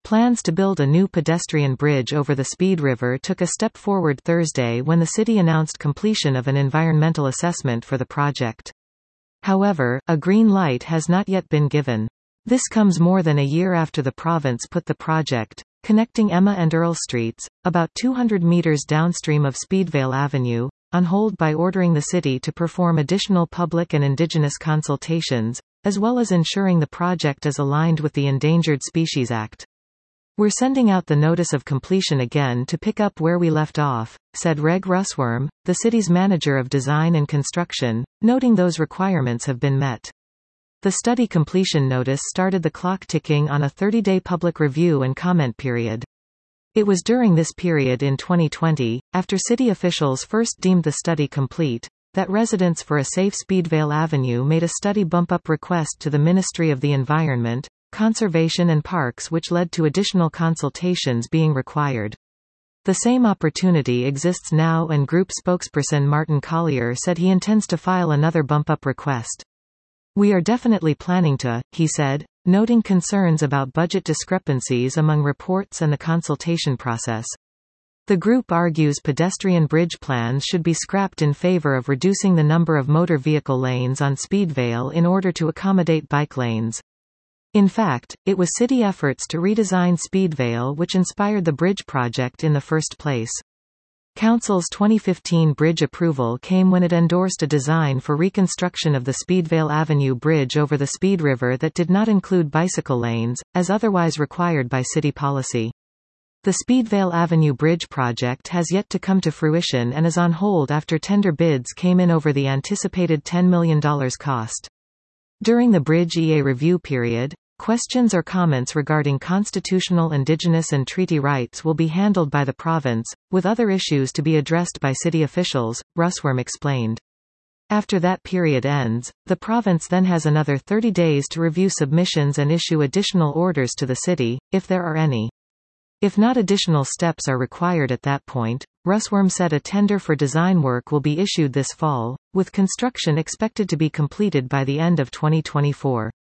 Plans to build a new pedestrian bridge over the Speed River took a step forward Thursday when the city announced completion of an environmental assessment for the project. However, a green light has not yet been given. This comes more than a year after the province put the project, connecting Emma and Earl Streets, about 200 meters downstream of Speedvale Avenue, on hold by ordering the city to perform additional public and Indigenous consultations, as well as ensuring the project is aligned with the Endangered Species Act. "We're sending out the notice of completion again to pick up where we left off," said Reg Russworm, the city's manager of design and construction, noting those requirements have been met. The study completion notice started the clock ticking on a 30-day public review and comment period. It was during this period in 2020, after city officials first deemed the study complete, that residents for a safe Speedvale Avenue made a study bump-up request to the Ministry of the Environment, Conservation and Parks, which led to additional consultations being required. The same opportunity exists now, and group spokesperson Martin Collier said he intends to file another bump-up request. "We are definitely planning to," he said, noting concerns about budget discrepancies among reports and the consultation process. The group argues pedestrian bridge plans should be scrapped in favor of reducing the number of motor vehicle lanes on Speedvale in order to accommodate bike lanes. In fact, it was city efforts to redesign Speedvale which inspired the bridge project in the first place. Council's 2015 bridge approval came when it endorsed a design for reconstruction of the Speedvale Avenue Bridge over the Speed River that did not include bicycle lanes, as otherwise required by city policy. The Speedvale Avenue Bridge project has yet to come to fruition and is on hold after tender bids came in over the anticipated $10 million cost. During the Bridge EA review period, questions or comments regarding constitutional, Indigenous and treaty rights will be handled by the province, with other issues to be addressed by city officials, Russworm explained. After that period ends, the province then has another 30 days to review submissions and issue additional orders to the city, if there are any. If not, additional steps are required at that point. Russworm said a tender for design work will be issued this fall, with construction expected to be completed by the end of 2024.